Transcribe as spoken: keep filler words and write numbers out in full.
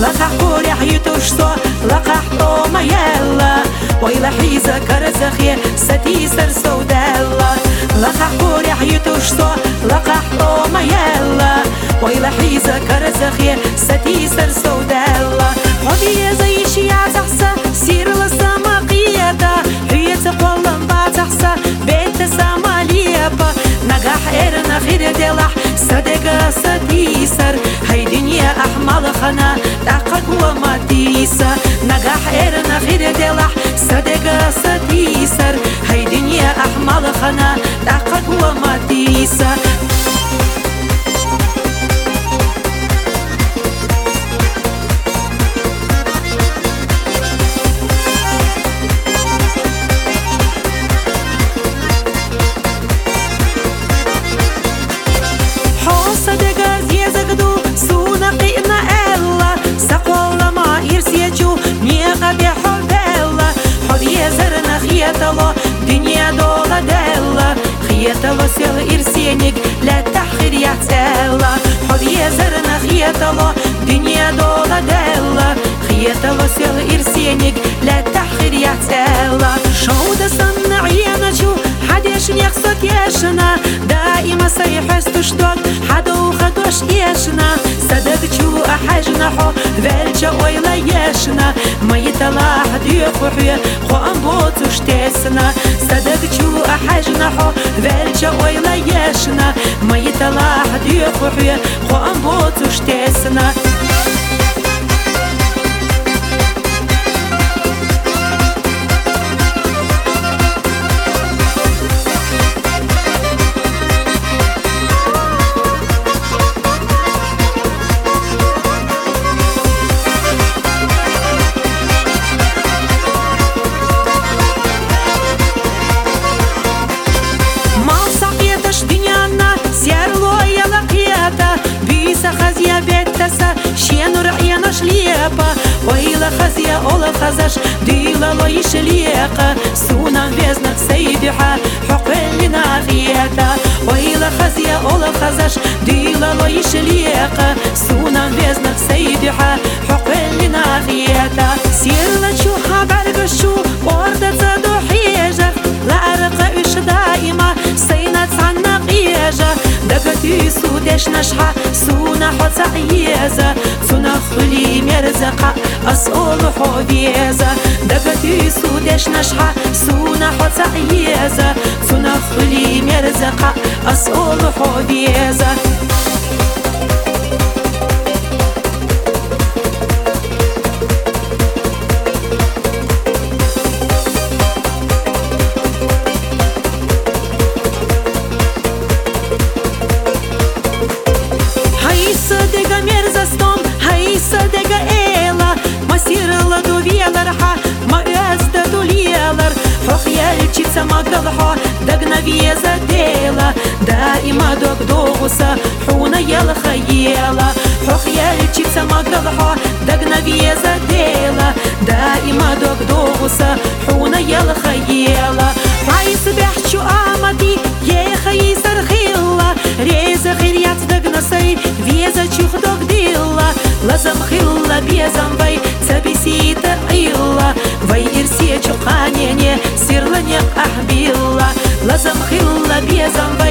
لقح قورح يتوشتو لقح طوما يلا ويلا حيزة كرزخي ستي سر سودالا لقح قورح يتوشتو لقح طوما يلا ويلا حيزة كرزخي ستي سر سودالا حبي زي شيعة تحسى سير لسما قيادة هي تقولن باتحسى بيت سما ليبا نجاح إرنا خير دلح صدقة ستيسر هاي دنيا أحمل خنا تحقق وما تيسر نجاح إرنا خير دلح صدقة ستيسر هاي دنيا أحمل خنا تحقق وما تيسر دنيا دولا دلا خيطة وسيل إرسينك لا تحخر يعتلا حبي زرنا خيطة دنيا دولا دلا خيطة وسيل إرسينك لا تحخر يعتلا شودة صنع ينجو حديش يخصك يشنا دائما سيحس تشتوك حدو خدوش يشنا صدق شو أحجنا حو ذلك ويلا يشنا ما يطلع ديفوحي خو أمبوت وشتسنا صدق شو أحجنا حو ذلك ويلا يشنا ما يطلع ديفوحي خو أمبوت وشتسنا خزيا بيتسا شينور عيانا شليقا ويلا خزيا أولا خزاش ديلا لا يشليقا سونا بيزنك سيدحا حق لنا فيتا ويلا خزيا أولا خزاش ديلا لا يشليقا سونا بيزنك سيدحا حق لنا فيتا سيرلا شوها برقشو وردة زادو حيجر لا أرقى إش دائما سينات عنا قيجر دقتي سودش نشحة سونا حوت عيزة سونا خلي مرزقة أسئول حوبيزة دقتي سودش نشحة سونا حوت عيزة سونا خلي مرزقة أسئول حوبيزة صدقة مرزا ستوم هاي صدقة إيلا ما سيرلا دو فيلرحا ما أزدا دو ليلر حو خيالتشيتسا ما قلحو دقنا فيزا ديلا دائما دوك دوغوسا حونا يلا خيلا حو خيالتشيتسا ما قلحو دقنا فيزا ديلا دائما دوك دوغوسا حونا يلا خيلا عايز بيحشو آمدي يا خيسر خيلا ريزا خيريات دقنا سي فيزا تشوخ دوك ديلا لازم خيلا بيزم وي تبسيتا عيلا وي إرسي تشوخانيني سيرلني أحبيلا لازم خيلا بيزم